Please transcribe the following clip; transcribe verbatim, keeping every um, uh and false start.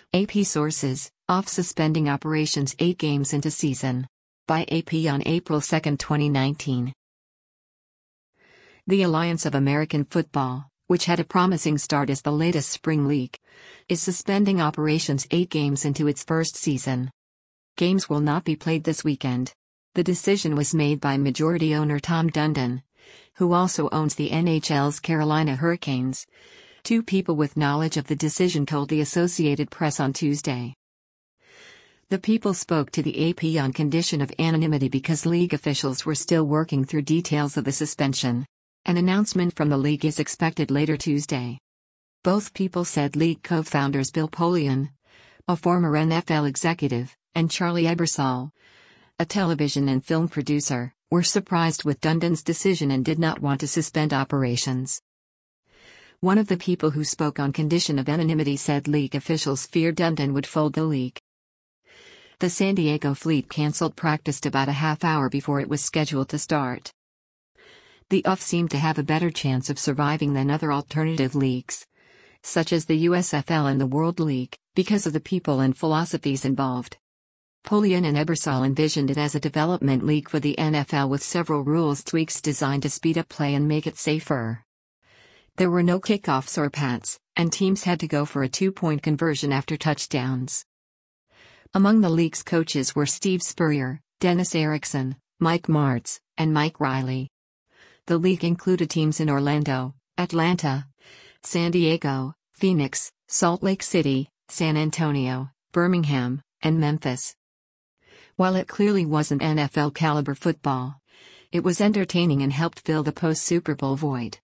A P sources, off suspending operations eight games into season. By A P on April second, twenty nineteen. The Alliance of American Football, which had a promising start as the latest spring league, is suspending operations eight games into its first season. Games will not be played this weekend. The decision was made by majority owner Tom Dundon, who also owns the N H L's Carolina Hurricanes. Two people with knowledge of the decision told the Associated Press on Tuesday. The people spoke to the A P on condition of anonymity because league officials were still working through details of the suspension. An announcement from the league is expected later Tuesday. Both people said league co-founders Bill Polian, a former N F L executive, and Charlie Ebersol, a television and film producer, were surprised with Dundon's decision and did not want to suspend operations. One of the people who spoke on condition of anonymity said league officials feared Dundon would fold the league. The San Diego Fleet canceled practice about a half hour before it was scheduled to start. The U F seemed to have a better chance of surviving than other alternative leagues, such as the U S F L and the World League, because of the people and philosophies involved. Polian and Ebersol envisioned it as a development league for the N F L with several rules tweaks designed to speed up play and make it safer. There were no kickoffs or pats, and teams had to go for a two-point conversion after touchdowns. Among the league's coaches were Steve Spurrier, Dennis Erickson, Mike Martz, and Mike Riley. The league included teams in Orlando, Atlanta, San Diego, Phoenix, Salt Lake City, San Antonio, Birmingham, and Memphis. While it clearly wasn't N F L caliber football, it was entertaining and helped fill the post-Super Bowl void.